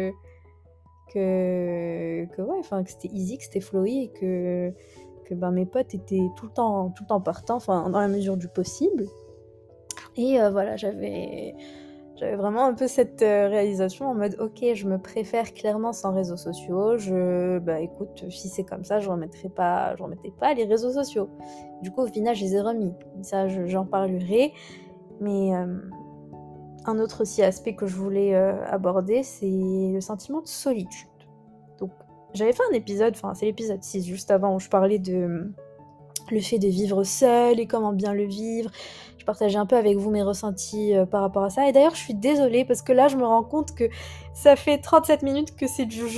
que ouais, enfin, que c'était easy, que c'était flowy et que, ben, mes potes étaient tout le temps partants, enfin, dans la mesure du possible et voilà, j'avais vraiment un peu cette, réalisation en mode: «OK, je me préfère clairement sans réseaux sociaux. Bah, écoute, si c'est comme ça, je remettais pas les réseaux sociaux». Du coup, au final, je les ai remis. Ça, j'en parlerai, mais un autre aussi aspect que je voulais, aborder, c'est le sentiment de solitude. Donc j'avais fait un épisode, enfin, c'est l'épisode 6 juste avant où je parlais de le fait de vivre seul et comment bien le vivre. Je partageais un peu avec vous mes ressentis, par rapport à ça et d'ailleurs je suis désolée parce que là je me rends compte que ça fait 37 minutes que c'est du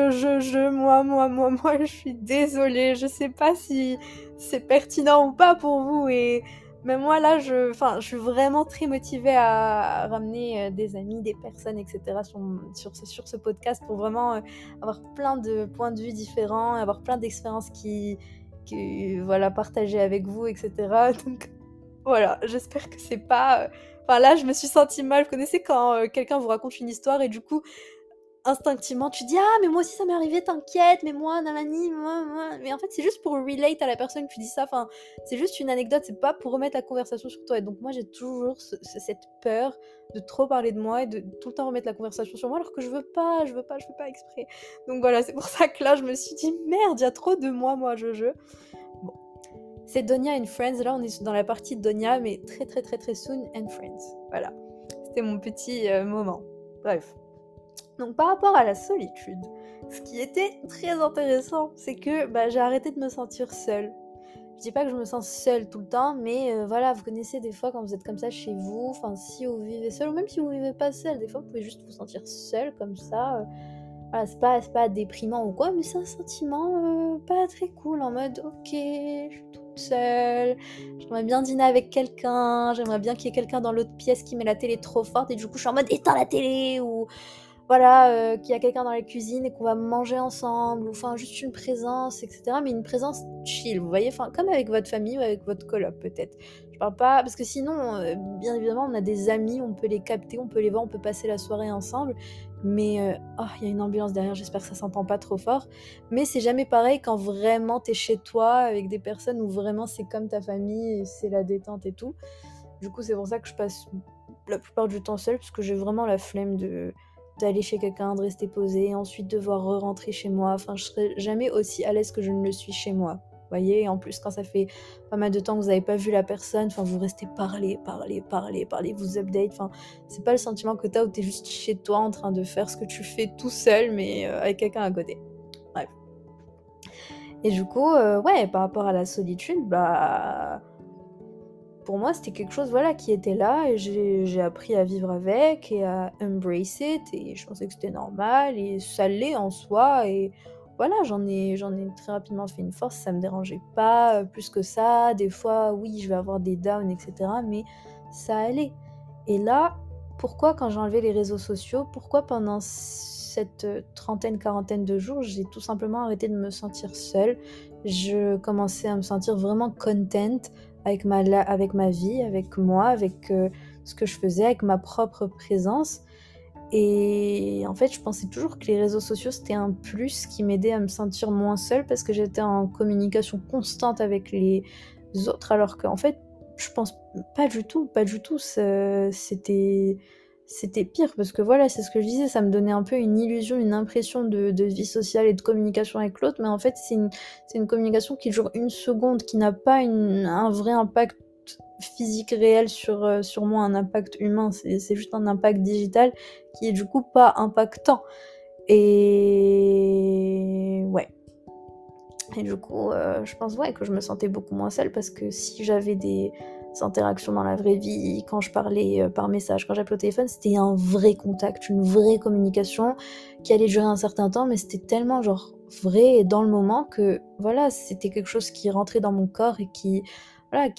moi, je suis désolée, je sais pas si c'est pertinent ou pas pour vous et même moi là enfin je suis vraiment très motivée à ramener, des amis, des personnes et cetera sur ce podcast pour vraiment, avoir plein de points de vue différents, avoir plein d'expériences qui voilà, partager avec vous et cetera. Donc voilà, j'espère que c'est pas, enfin là, je me suis sentie mal. Vous connaissez quand, quelqu'un vous raconte une histoire et du coup, instinctivement, tu dis: «Ah mais moi aussi ça m'est arrivé, t'inquiète, mais moi nanani, moi». Mais en fait, c'est juste pour relate à la personne que tu dis ça, enfin, c'est juste une anecdote, c'est pas pour remettre la conversation sur toi et donc moi, j'ai toujours cette peur de trop parler de moi et de tout le temps remettre la conversation sur moi alors que je veux pas exprès. Donc voilà, c'est pour ça que là, je me suis dit: «Merde, il y a trop de moi, je». Bon, c'est Donia and Friends, là on est dans la partie de Donia, mais très très très très soon and Friends. Voilà, c'était mon petit moment. Bref. Donc par rapport à la solitude, ce qui était très intéressant, c'est que bah, j'ai arrêté de me sentir seule. Je dis pas que je me sens seule tout le temps, mais voilà, vous connaissez des fois quand vous êtes comme ça chez vous, enfin si vous vivez seul, ou même si vous vivez pas seul, des fois vous pouvez juste vous sentir seule comme ça. Voilà, c'est pas déprimant ou quoi, mais c'est un sentiment pas très cool, en mode ok, je suis toute seule, j'aimerais bien dîner avec quelqu'un, j'aimerais bien qu'il y ait quelqu'un dans l'autre pièce qui met la télé trop forte et du coup je suis en mode éteins la télé ou voilà, qu'il y a quelqu'un dans la cuisine et qu'on va manger ensemble ou enfin juste une présence et cetera, mais une présence chill, vous voyez? Enfin comme avec votre famille ou avec votre coloc peut-être. Je parle pas parce que sinon, bien évidemment, on a des amis, on peut les capter, on peut les voir, on peut passer la soirée ensemble, mais oh, il y a une ambulance derrière, j'espère que ça s'entend pas trop fort, mais c'est jamais pareil quand vraiment tu es chez toi avec des personnes où vraiment c'est comme ta famille et c'est la détente et tout. Du coup, c'est pour ça que je passe la plupart du temps seule parce que j'ai vraiment la flemme de d'aller chez quelqu'un, de rester posée, ensuite devoir re-rentrer chez moi. Enfin, je serai jamais aussi à l'aise que je ne le suis chez moi. Vous voyez? Et en plus, quand ça fait pas mal de temps que vous avez pas vu la personne, enfin, vous restez parler, parler, parler, parler, vous update. Enfin, c'est pas le sentiment que tu as où tu es juste chez toi en train de faire ce que tu fais tout seul, mais avec quelqu'un à côté. Bref. Et du coup, ouais, par rapport à la solitude, bah, pour moi, c'était quelque chose, voilà, qui était là et j'ai appris à vivre avec et à embrace it et je pensais que c'était normal et ça l'est en soi et voilà, j'en ai très rapidement fait une force, ça me dérangeait pas, plus que ça. Des fois, oui, je vais avoir des downs et cetera, mais ça allait. Et là, pourquoi quand j'ai enlevé les réseaux sociaux, pourquoi pendant cette, trentaine, quarantaine de jours, j'ai tout simplement arrêté de me sentir seule. Je commençais à me sentir vraiment content avec ma vie, avec moi, avec, ce que je faisais, avec ma propre présence et en fait, je pensais toujours que les réseaux sociaux, c'était un plus qui m'aidait à me sentir moins seule parce que j'étais en communication constante avec les autres alors qu'en fait, je pense pas du tout, pas du tout. C'était pire parce que voilà, c'est ce que je disais, ça me donnait un peu une illusion, une impression de vie sociale et de communication avec l'autre, mais en fait, c'est une communication qui dure une seconde, qui n'a pas un vrai impact physique réel sur moi, un impact humain. C'est juste un impact digital qui est du coup pas impactant. Et ouais. Et du coup, je pense ouais, que je me sentais beaucoup moins seule parce que si j'avais des interactions dans la vraie vie, quand je parlais par message, quand j'appelais au téléphone, c'était un vrai contact, une vraie communication qui allait durer un certain temps, mais c'était tellement genre vrai et dans le moment que voilà, c'était quelque chose qui rentrait dans mon corps et qui voilà,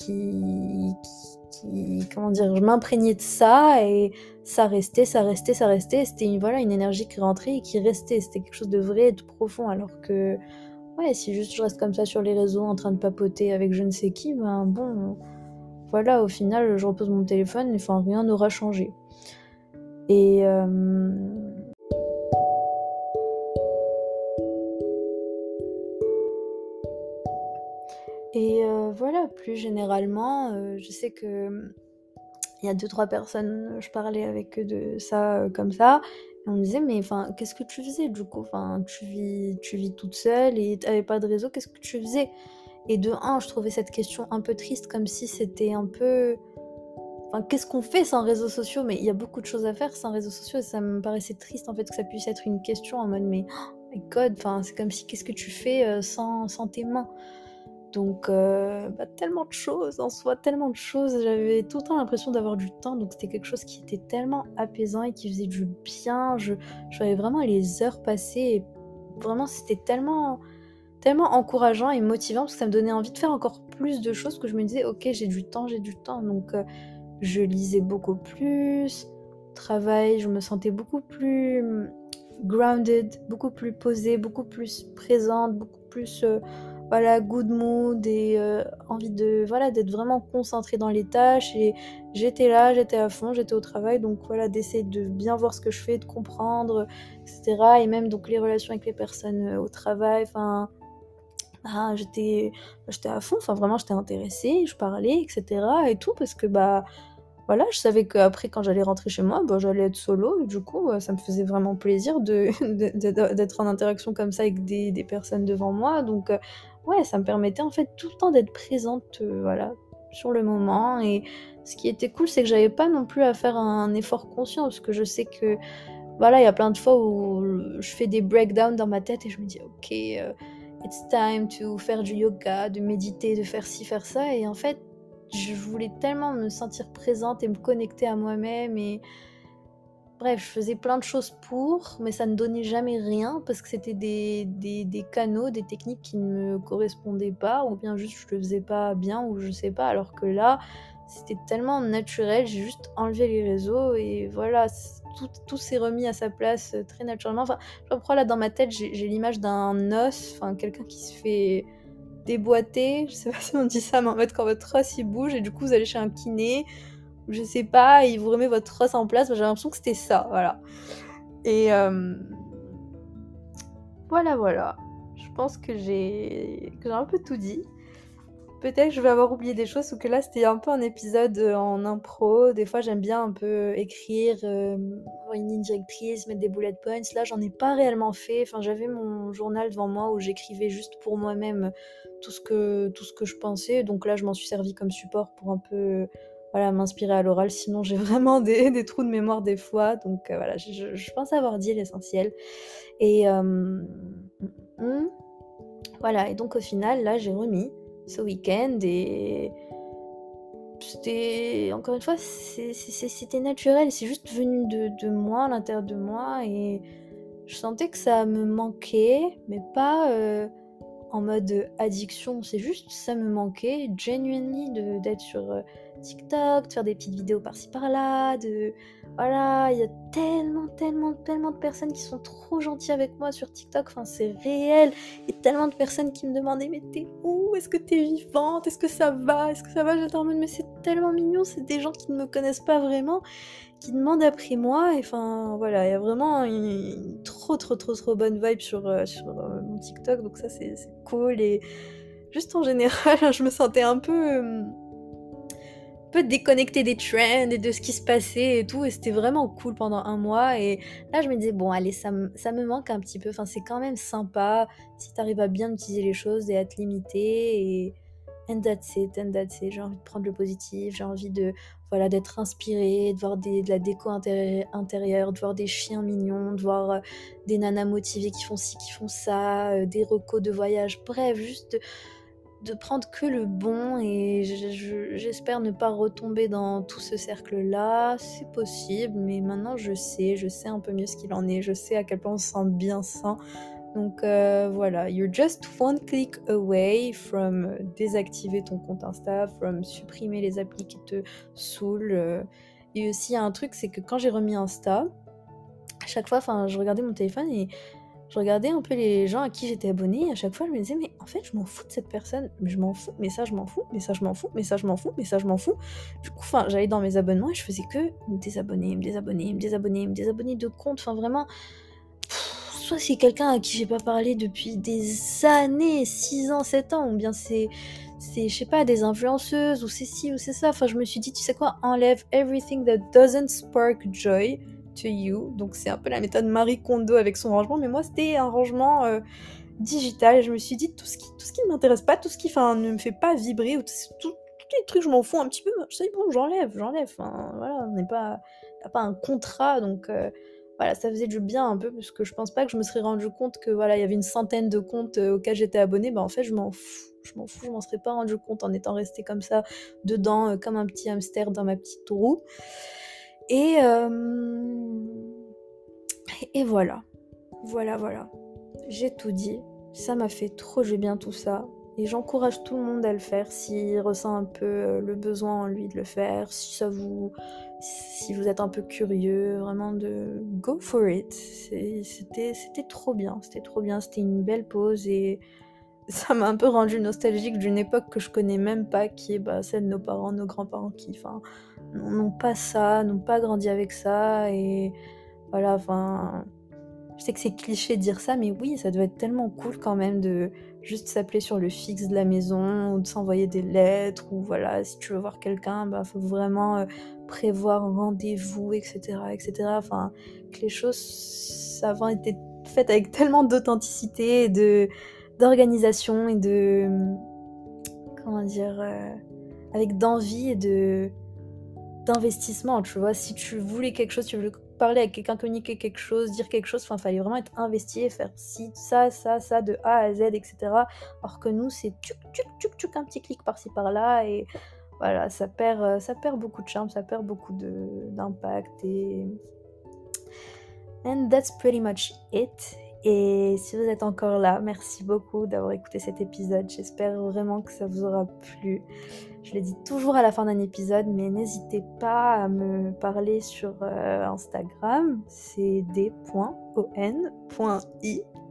comment dire, je m'imprégnais de ça et ça restait, ça restait, ça restait. C'était voilà, une énergie qui rentrait et qui restait. C'était quelque chose de vrai et de profond alors que ouais, si juste je reste comme ça sur les réseaux en train de papoter avec je ne sais qui, ben bon, voilà, au final, je repose mon téléphone, enfin rien n'aura changé. Et voilà, plus généralement, je sais que, il y a deux trois personnes, je parlais avec eux de ça, comme ça et on me disait: «Mais enfin, qu'est-ce que tu faisais du coup? Enfin, tu vis toute seule et tu avais pas de réseau, qu'est-ce que tu faisais?» Et de un, je trouvais cette question un peu triste, comme si c'était un peu enfin, qu'est-ce qu'on fait sans réseaux sociaux? Mais il y a beaucoup de choses à faire sans réseaux sociaux et ça me paraissait triste, en fait, que ça puisse être une question en mode: «Mais oh my God!» enfin, c'est comme si qu'est-ce que tu fais, sans tes mains? Donc bah, tellement de choses en soi, tellement de choses. J'avais tout le temps l'impression d'avoir du temps, donc c'était quelque chose qui était tellement apaisant et qui faisait du bien. Je voyais vraiment les heures passer et vraiment c'était tellement encourageant et motivant parce que ça me donnait envie de faire encore plus de choses que je me disais: «OK, j'ai du temps», donc je lisais beaucoup plus, au travail, je me sentais beaucoup plus, grounded, beaucoup plus posée, beaucoup plus présente, beaucoup plus, voilà, good mood et envie de voilà, d'être vraiment concentrée dans les tâches et j'étais là, j'étais à fond, j'étais au travail donc voilà, d'essayer de bien voir ce que je fais, de comprendre, et cetera et même donc les relations avec les personnes, au travail, enfin, ah, j'étais à fond, enfin vraiment j'étais intéressée, je parlais et cetera et tout parce que, bah, voilà, je savais qu'après quand j'allais rentrer chez moi, bah, j'allais être solo et du coup, ça me faisait vraiment plaisir de d'être en interaction comme ça avec des personnes devant moi donc ouais, ça me permettait en fait tout le temps d'être présente, voilà, sur le moment et ce qui était cool, c'est que j'avais pas non plus à faire un effort conscient parce que je sais que, voilà, il y a plein de fois où je fais des breakdowns dans ma tête et je me dis: «OK, it's time to faire du yoga, de méditer, de faire ci, faire ça» et en fait, je voulais tellement me sentir présente et me connecter à moi-même et bref, je faisais plein de choses pour, mais ça ne donnait jamais rien parce que c'était des canaux, des techniques qui ne me correspondaient pas ou bien juste je le faisais pas bien ou je sais pas. Alors que là, c'était tellement naturel, j'ai juste enlevé les réseaux et voilà, tout s'est remis à sa place, très naturellement. Enfin, je reprends là dans ma tête, j'ai l'image d'un os, enfin quelqu'un qui se fait déboîter, je sais pas si on dit ça, mais en fait quand votre os il bouge et du coup vous allez chez un kiné, ou je sais pas, et il vous remet votre os en place. Moi, j'ai l'impression que c'était ça, voilà. Et voilà. Je pense que j'ai un peu tout dit. Peut-être que je vais avoir oublié des choses ou que là c'était un peu un épisode en impro. Des fois j'aime bien un peu écrire, avoir une ligne directrice, mettre des bullet points. Là j'en ai pas réellement fait. Enfin, j'avais mon journal devant moi où j'écrivais juste pour moi-même tout ce que je pensais. Donc là je m'en suis servi comme support pour un peu voilà, m'inspirer à l'oral. Sinon j'ai vraiment des trous de mémoire des fois. Donc voilà, je pense avoir dit l'essentiel. Et voilà, et donc au final là j'ai remis ce week-end et c'était, encore une fois, c'était naturel, c'est juste venu de moi, à l'intérieur de moi, et je sentais que ça me manquait, mais pas en mode addiction, c'est juste ça me manquait genuinely d'être sur TikTok, de faire des petites vidéos par-ci par-là, voilà, il y a tellement de personnes qui sont trop gentilles avec moi sur TikTok, enfin c'est réel, il y a tellement de personnes qui me demandaient mais t'es où, est-ce que t'es vivante, est-ce que ça va, j'étais en mode mais c'est tellement mignon, c'est des gens qui ne me connaissent pas vraiment, qui demandent après moi, et enfin voilà, il y a vraiment une trop bonne vibe sur mon TikTok, donc ça c'est cool. Et juste en général je me sentais un peu déconnectée des trends et de ce qui se passait et tout, et c'était vraiment cool pendant un mois. Et là je me disais bon allez, ça me manque un petit peu, enfin c'est quand même sympa si t'arrives à bien utiliser les choses et à te limiter, et and that's it. J'ai envie de prendre le positif, j'ai envie de voilà, d'être inspirée, de voir de la déco intérieure, de voir des chiens mignons, de voir des nanas motivées qui font ci, qui font ça, des recos de voyage, bref, juste de prendre que le bon. Et j'espère ne pas retomber dans tout ce cercle-là. C'est possible, mais maintenant je sais un peu mieux ce qu'il en est, je sais à quel point on se sent bien sain. Donc voilà, you're just one click away from désactiver ton compte Insta, from supprimer les applis qui te saoulent. Et aussi, il y a un truc, c'est que quand j'ai remis Insta, à chaque fois, enfin, je regardais mon téléphone et je regardais un peu les gens à qui j'étais abonnée, et à chaque fois je me disais mais en fait je m'en fous de cette personne, mais je m'en fous, mais ça je m'en fous, mais ça je m'en fous, mais ça je m'en fous, mais ça je m'en fous. Du coup, enfin, j'allais dans mes abonnements et je faisais que me désabonner de comptes, enfin vraiment. Soit c'est quelqu'un à qui j'ai pas parlé depuis des années, 6 ans, 7 ans, ou bien c'est je sais pas, des influenceuses, ou c'est ci, ou c'est ça. Enfin, je me suis dit, tu sais quoi, enlève everything that doesn't spark joy to you. Donc c'est un peu la méthode Marie Kondo avec son rangement, mais moi c'était un rangement digital. Et je me suis dit, tout ce qui ne m'intéresse pas, tout ce qui enfin, ne me fait pas vibrer, ou tous les trucs, je m'en fous un petit peu. Je sais, bon, j'enlève. Enfin, voilà, on n'est pas, y a pas un contrat, donc voilà, ça faisait du bien un peu, parce que je pense pas que je me serais rendu compte que voilà, il y avait une centaine de comptes auxquels j'étais abonnée. Bah en fait, je m'en fous. Je m'en serais pas rendu compte en étant restée comme ça dedans, comme un petit hamster dans ma petite roue. Et voilà. Voilà. J'ai tout dit. Ça m'a fait trop du bien tout ça. Et j'encourage tout le monde à le faire s'il ressent un peu le besoin en lui de le faire, si vous êtes un peu curieux, vraiment de go for it. C'était trop bien, c'était une belle pause, et ça m'a un peu rendu nostalgique d'une époque que je connais même pas, qui est celle de nos parents, nos grands-parents, qui enfin n'ont pas ça, n'ont pas grandi avec ça. Et voilà, enfin, je sais que c'est cliché de dire ça, mais oui, ça doit être tellement cool quand même de juste s'appeler sur le fixe de la maison, ou de s'envoyer des lettres, ou voilà, si tu veux voir quelqu'un, faut vraiment prévoir un rendez-vous, etc. Enfin, que les choses avant étaient faites avec tellement d'authenticité, et d'organisation, et comment dire, avec d'envie et d'investissement, tu vois. Si tu voulais quelque chose, tu voulais parler avec quelqu'un, communiquer quelque chose, dire quelque chose, enfin, fallait vraiment être investi et faire ci, ça, de A à Z, etc. Alors que nous, c'est tchouk, un petit clic par-ci par-là, et voilà, ça perd beaucoup de charme, ça perd beaucoup d'impact, et and that's pretty much it. Et si vous êtes encore là, merci beaucoup d'avoir écouté cet épisode. J'espère vraiment que ça vous aura plu. Je le dis toujours à la fin d'un épisode, mais n'hésitez pas à me parler sur Instagram. C'est d.on.i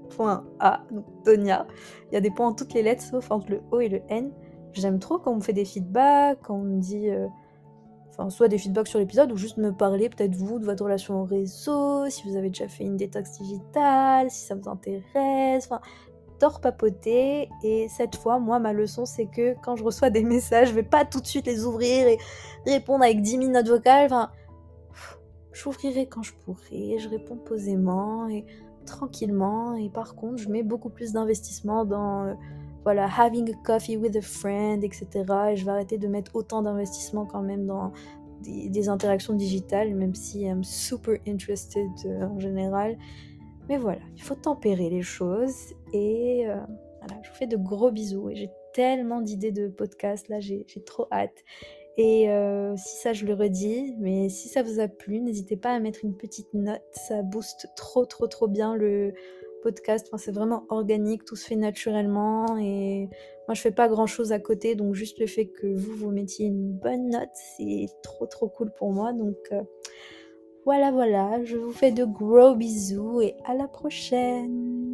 T-O-N-Y.A, donc Tonia. Il y a des points en toutes les lettres sauf entre le O et le N. J'aime trop quand on me fait des feedbacks, quand on me dit... soit des feedbacks sur l'épisode ou juste me parler peut-être vous de votre relation au réseau, si vous avez déjà fait une détox digitale, si ça vous intéresse, j'adore papoter. Et cette fois, moi, ma leçon, c'est que quand je reçois des messages, je vais pas tout de suite les ouvrir et répondre avec 10 000 notes vocales. J'ouvrirai quand je pourrai, je réponds posément et tranquillement. Et par contre, je mets beaucoup plus d'investissement dans having a coffee with a friend, etc. Et je vais arrêter de mettre autant d'investissement quand même dans des interactions digitales, même si I'm super interested en général. Mais voilà, il faut tempérer les choses. Et voilà, je vous fais de gros bisous. Et j'ai tellement d'idées de podcasts, là, j'ai trop hâte. Et si ça, je le redis, mais si ça vous a plu, n'hésitez pas à mettre une petite note, ça booste trop bien le podcast. C'est vraiment organique, tout se fait naturellement et moi je fais pas grand chose à côté, donc juste le fait que vous mettiez une bonne note, c'est trop cool pour moi. Donc voilà, je vous fais de gros bisous et à la prochaine.